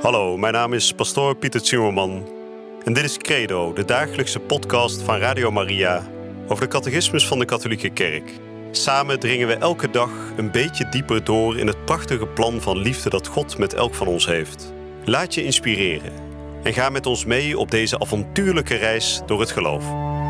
Hallo, mijn naam is pastoor Pieter Zimmerman en dit is Credo, de dagelijkse podcast van Radio Maria over de catechismus van de Katholieke Kerk. Samen dringen we elke dag een beetje dieper door in het prachtige plan van liefde dat God met elk van ons heeft. Laat je inspireren en ga met ons mee op deze avontuurlijke reis door het geloof.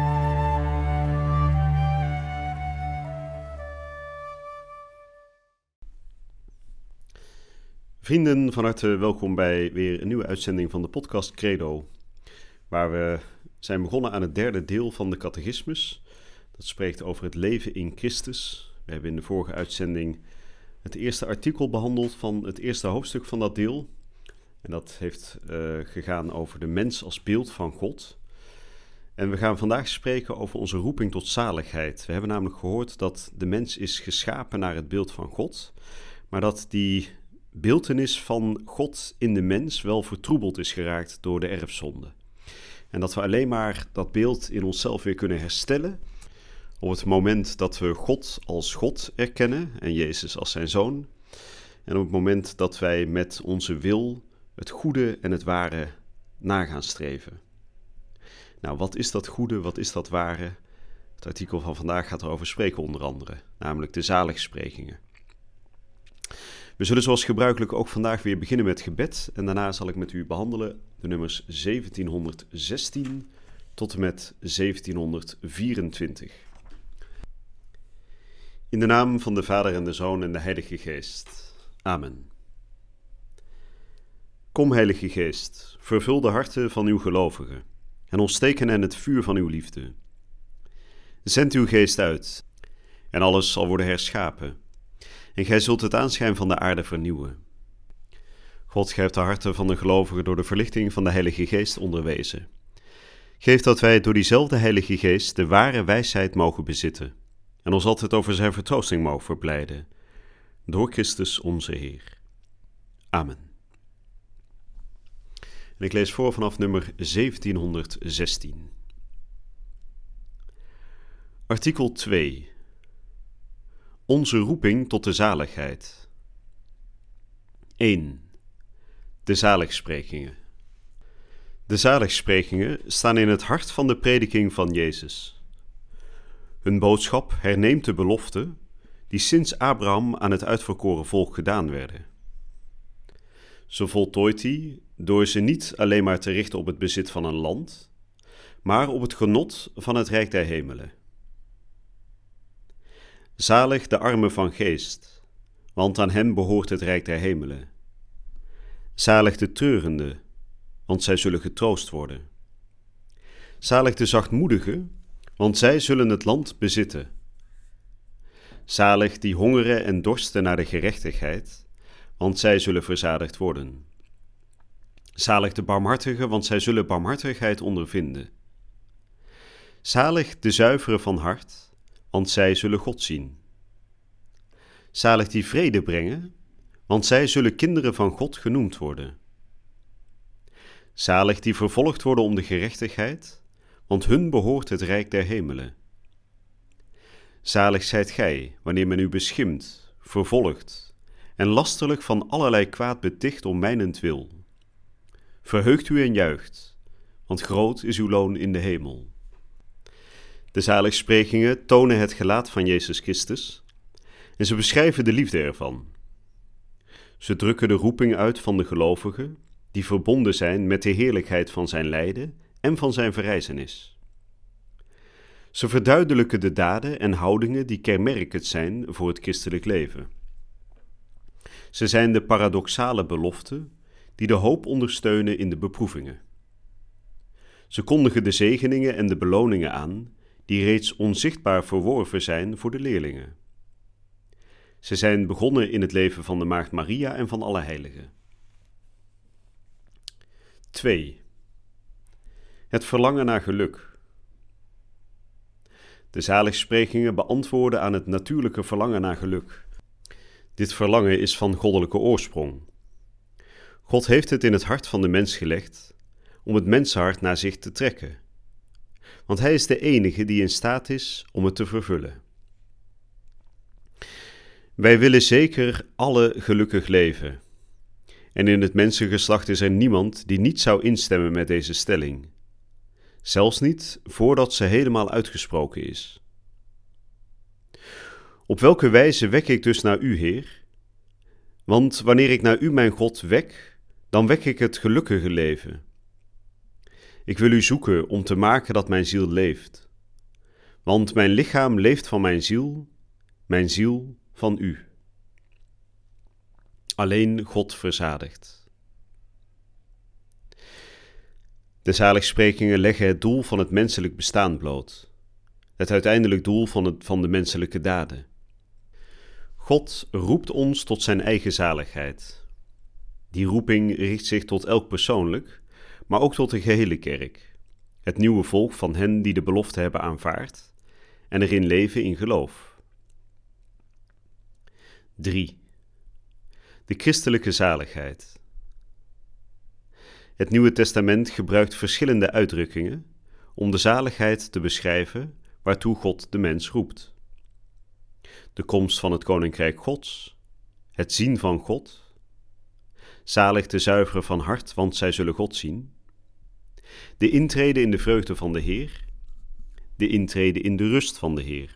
Vrienden, van harte welkom bij weer een nieuwe uitzending van de podcast Credo, waar we zijn begonnen aan het derde deel van de catechismus. Dat spreekt over het leven in Christus. We hebben in de vorige uitzending het eerste artikel behandeld van het eerste hoofdstuk van dat deel. En dat heeft gegaan over de mens als beeld van God. En we gaan vandaag spreken over onze roeping tot zaligheid. We hebben namelijk gehoord dat de mens is geschapen naar het beeld van God, maar dat die beeltenis van God in de mens wel vertroebeld is geraakt door de erfzonde. En dat we alleen maar dat beeld in onszelf weer kunnen herstellen op het moment dat we God als God erkennen en Jezus als zijn Zoon. En op het moment dat wij met onze wil het goede en het ware na gaan streven. Nou, wat is dat goede, wat is dat ware? Het artikel van vandaag gaat erover spreken onder andere, namelijk de zaligsprekingen. We zullen zoals gebruikelijk ook vandaag weer beginnen met gebed en daarna zal ik met u behandelen de nummers 1716 tot en met 1724. In de naam van de Vader en de Zoon en de Heilige Geest. Amen. Kom, Heilige Geest, vervul de harten van uw gelovigen en ontsteek hen het vuur van uw liefde. Zend uw geest uit en alles zal worden herschapen. En gij zult het aanschijn van de aarde vernieuwen. God, gij hebt de harten van de gelovigen door de verlichting van de Heilige Geest onderwezen. Geef dat wij door diezelfde Heilige Geest de ware wijsheid mogen bezitten en ons altijd over zijn vertroosting mogen verblijden. Door Christus onze Heer. Amen. En ik lees voor vanaf nummer 1716. Artikel 2. Onze roeping tot de zaligheid. 1. De zaligsprekingen. De zaligsprekingen staan in het hart van de prediking van Jezus. Hun boodschap herneemt de belofte die sinds Abraham aan het uitverkoren volk gedaan werden. Ze voltooit die door ze niet alleen maar te richten op het bezit van een land, maar op het genot van het Rijk der Hemelen. Zalig de armen van geest, want aan hen behoort het Rijk der Hemelen. Zalig de treurenden, want zij zullen getroost worden. Zalig de zachtmoedigen, want zij zullen het land bezitten. Zalig die hongeren en dorsten naar de gerechtigheid, want zij zullen verzadigd worden. Zalig de barmhartigen, want zij zullen barmhartigheid ondervinden. Zalig de zuiveren van hart, want zij zullen God zien. Zalig die vrede brengen, want zij zullen kinderen van God genoemd worden. Zalig die vervolgd worden om de gerechtigheid, want hun behoort het Rijk der Hemelen. Zalig zijt gij, wanneer men u beschimpt, vervolgt en lasterlijk van allerlei kwaad beticht om mijnentwil. Verheugt u en juicht, want groot is uw loon in de hemel. De zaligsprekingen tonen het gelaat van Jezus Christus en ze beschrijven de liefde ervan. Ze drukken de roeping uit van de gelovigen die verbonden zijn met de heerlijkheid van zijn lijden en van zijn verrijzenis. Ze verduidelijken de daden en houdingen die kenmerkend zijn voor het christelijk leven. Ze zijn de paradoxale beloften die de hoop ondersteunen in de beproevingen. Ze kondigen de zegeningen en de beloningen aan die reeds onzichtbaar verworven zijn voor de leerlingen. Ze zijn begonnen in het leven van de Maagd Maria en van alle heiligen. 2. Het verlangen naar geluk. De zaligsprekingen beantwoorden aan het natuurlijke verlangen naar geluk. Dit verlangen is van goddelijke oorsprong. God heeft het in het hart van de mens gelegd om het mensenhart naar zich te trekken. Want hij is de enige die in staat is om het te vervullen. Wij willen zeker alle gelukkig leven En in het mensengeslacht is er niemand die niet zou instemmen met deze stelling. Zelfs niet voordat ze helemaal uitgesproken is. Op welke wijze wek ik dus naar u, Heer? Want wanneer ik naar u, mijn God, wek, dan wek ik het gelukkige leven. Ik wil u zoeken om te maken dat mijn ziel leeft. Want mijn lichaam leeft van mijn ziel van u. Alleen God verzadigt. De zaligsprekingen leggen het doel van het menselijk bestaan bloot. Het uiteindelijk doel van de menselijke daden. God roept ons tot zijn eigen zaligheid. Die roeping richt zich tot elk persoonlijk, maar ook tot de gehele kerk. Het nieuwe volk van hen die de belofte hebben aanvaard en erin leven in geloof. 3. De christelijke zaligheid. Het Nieuwe Testament gebruikt verschillende uitdrukkingen om de zaligheid te beschrijven waartoe God de mens roept. De komst van het Koninkrijk Gods, het zien van God, zalig de zuiveren van hart, want zij zullen God zien, de intrede in de vreugde van de Heer, de intrede in de rust van de Heer.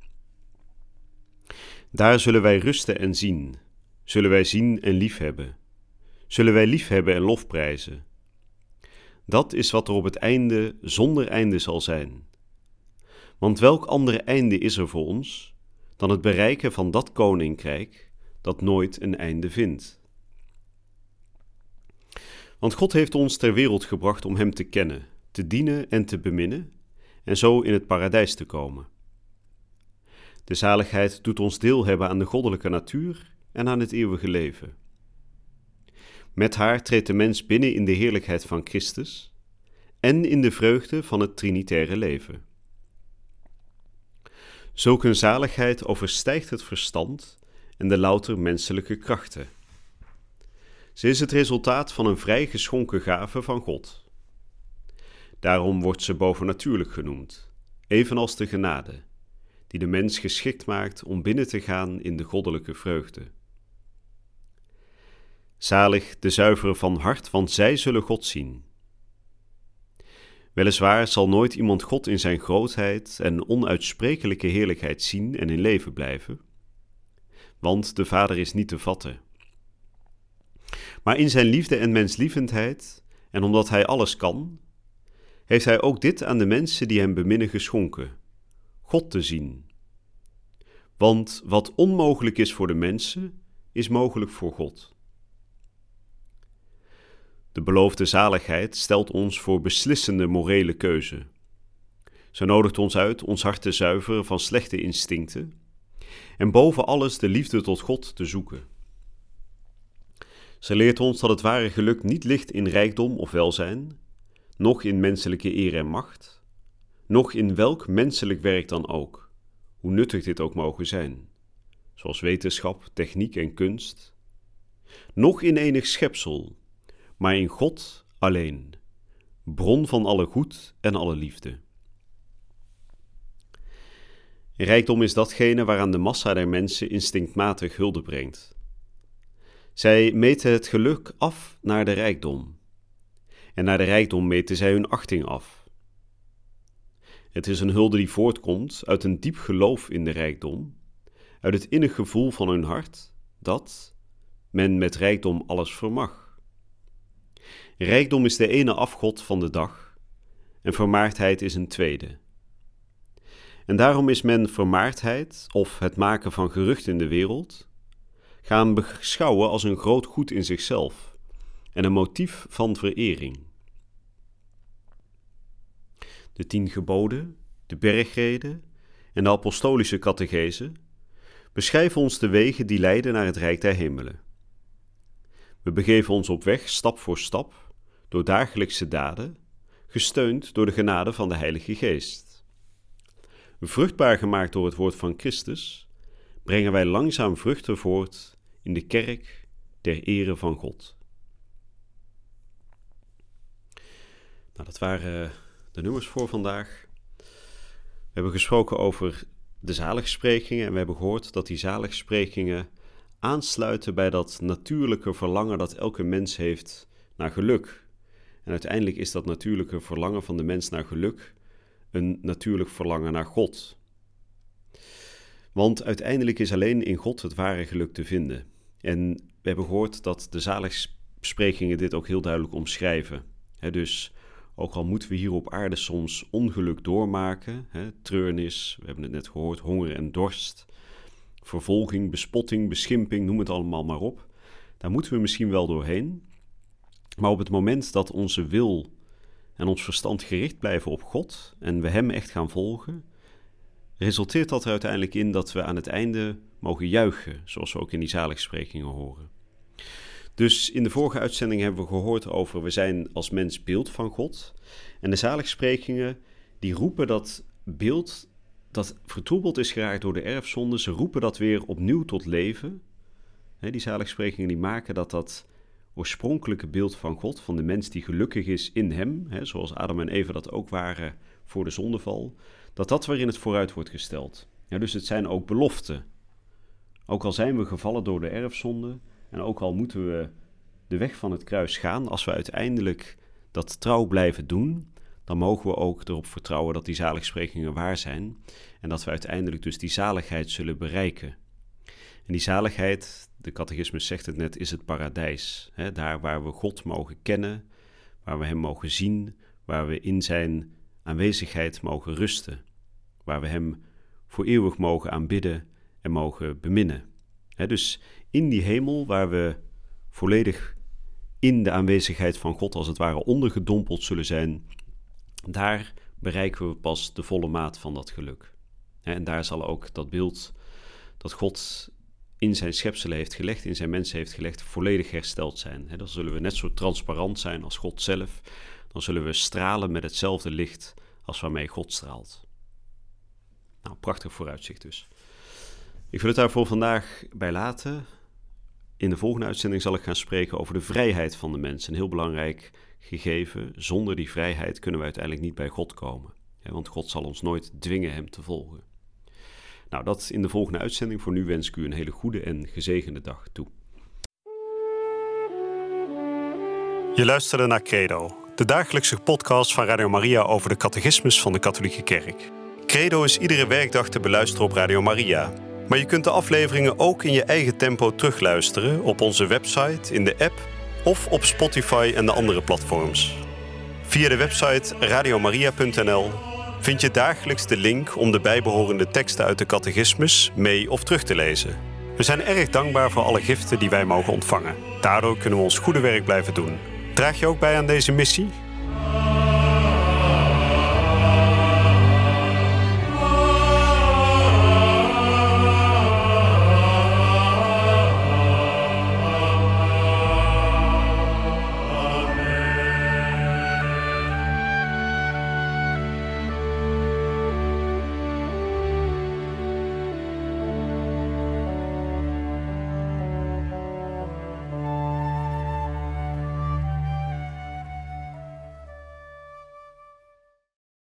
Daar zullen wij rusten en zien, zullen wij zien en liefhebben, zullen wij liefhebben en lofprijzen. Dat is wat er op het einde zonder einde zal zijn. Want welk andere einde is er voor ons dan het bereiken van dat koninkrijk dat nooit een einde vindt? Want God heeft ons ter wereld gebracht om Hem te kennen, te dienen en te beminnen en zo in het paradijs te komen. De zaligheid doet ons deel hebben aan de goddelijke natuur en aan het eeuwige leven. Met haar treedt de mens binnen in de heerlijkheid van Christus en in de vreugde van het trinitaire leven. Zulke zaligheid overstijgt het verstand en de louter menselijke krachten. Ze is het resultaat van een vrij geschonken gave van God. Daarom wordt ze bovennatuurlijk genoemd, evenals de genade, die de mens geschikt maakt om binnen te gaan in de goddelijke vreugde. Zalig de zuiveren van hart, want zij zullen God zien. Weliswaar zal nooit iemand God in zijn grootheid en onuitsprekelijke heerlijkheid zien en in leven blijven, want de Vader is niet te vatten. Maar in zijn liefde en menslievendheid, en omdat hij alles kan, heeft hij ook dit aan de mensen die hem beminnen geschonken, God te zien. Want wat onmogelijk is voor de mensen, is mogelijk voor God. De beloofde zaligheid stelt ons voor beslissende morele keuze. Ze nodigt ons uit ons hart te zuiveren van slechte instincten en boven alles de liefde tot God te zoeken. Ze leert ons dat het ware geluk niet ligt in rijkdom of welzijn, noch in menselijke eer en macht, noch in welk menselijk werk dan ook, hoe nuttig dit ook mogen zijn, zoals wetenschap, techniek en kunst, noch in enig schepsel, maar in God alleen, bron van alle goed en alle liefde. Rijkdom is datgene waaraan de massa der mensen instinctmatig hulde brengt. Zij meten het geluk af naar de rijkdom, en naar de rijkdom meten zij hun achting af. Het is een hulde die voortkomt uit een diep geloof in de rijkdom, uit het innig gevoel van hun hart dat men met rijkdom alles vermag. Rijkdom is de ene afgod van de dag en vermaardheid is een tweede. En daarom is men vermaardheid, of het maken van gerucht in de wereld, gaan beschouwen als een groot goed in zichzelf en een motief van verering. De 10 geboden, de bergreden en de apostolische catechese beschrijven ons de wegen die leiden naar het rijk der hemelen. We begeven ons op weg stap voor stap, door dagelijkse daden, gesteund door de genade van de Heilige Geest. Vruchtbaar gemaakt door het woord van Christus, brengen wij langzaam vruchten voort in de kerk ter ere van God. Nou, dat waren de nummers voor vandaag. We hebben gesproken over de zaligsprekingen en we hebben gehoord dat die zaligsprekingen aansluiten bij dat natuurlijke verlangen dat elke mens heeft naar geluk. En uiteindelijk is dat natuurlijke verlangen van de mens naar geluk een natuurlijk verlangen naar God. Want uiteindelijk is alleen in God het ware geluk te vinden. En we hebben gehoord dat de zaligsprekingen dit ook heel duidelijk omschrijven. Dus ook al moeten we hier op aarde soms ongeluk doormaken, treurnis, we hebben het net gehoord, honger en dorst, vervolging, bespotting, beschimping, noem het allemaal maar op. Daar moeten we misschien wel doorheen. Maar op het moment dat onze wil en ons verstand gericht blijven op God en we Hem echt gaan volgen, resulteert dat er uiteindelijk in dat we aan het einde mogen juichen, zoals we ook in die zaligsprekingen horen. Dus in de vorige uitzending hebben we gehoord over we zijn als mens beeld van God. En de zaligsprekingen die roepen dat beeld dat vertroebeld is geraakt door de erfzonde, ze roepen dat weer opnieuw tot leven. Die zaligsprekingen die maken dat oorspronkelijke beeld van God, van de mens die gelukkig is in Hem, zoals Adam en Eva dat ook waren voor de zondeval, dat weer in het vooruit wordt gesteld. Dus het zijn ook beloften. Ook al zijn we gevallen door de erfzonde en ook al moeten we de weg van het kruis gaan, als we uiteindelijk dat trouw blijven doen, dan mogen we ook erop vertrouwen dat die zaligsprekingen waar zijn en dat we uiteindelijk dus die zaligheid zullen bereiken. En die zaligheid, de catechismus zegt het net, is het paradijs. Daar waar we God mogen kennen, waar we Hem mogen zien, waar we in Zijn aanwezigheid mogen rusten, waar we Hem voor eeuwig mogen aanbidden en mogen beminnen. Dus in die hemel waar we volledig in de aanwezigheid van God als het ware ondergedompeld zullen zijn, daar bereiken we pas de volle maat van dat geluk. En daar zal ook dat beeld dat God in zijn schepselen heeft gelegd, in zijn mensen heeft gelegd, volledig hersteld zijn. Dan zullen we net zo transparant zijn als God zelf. Dan zullen we stralen met hetzelfde licht als waarmee God straalt. Nou, prachtig vooruitzicht dus. Ik wil het daar voor vandaag bij laten. In de volgende uitzending zal ik gaan spreken over de vrijheid van de mens. Een heel belangrijk gegeven. Zonder die vrijheid kunnen we uiteindelijk niet bij God komen. Want God zal ons nooit dwingen Hem te volgen. Nou, dat in de volgende uitzending. Voor nu wens ik u een hele goede en gezegende dag toe. Je luisterde naar Credo, de dagelijkse podcast van Radio Maria over de catechismus van de Katholieke Kerk. Credo is iedere werkdag te beluisteren op Radio Maria. Maar je kunt de afleveringen ook in je eigen tempo terugluisteren op onze website, in de app of op Spotify en de andere platforms. Via de website radiomaria.nl vind je dagelijks de link om de bijbehorende teksten uit de catechismus mee of terug te lezen. We zijn erg dankbaar voor alle giften die wij mogen ontvangen. Daardoor kunnen we ons goede werk blijven doen. Draag je ook bij aan deze missie?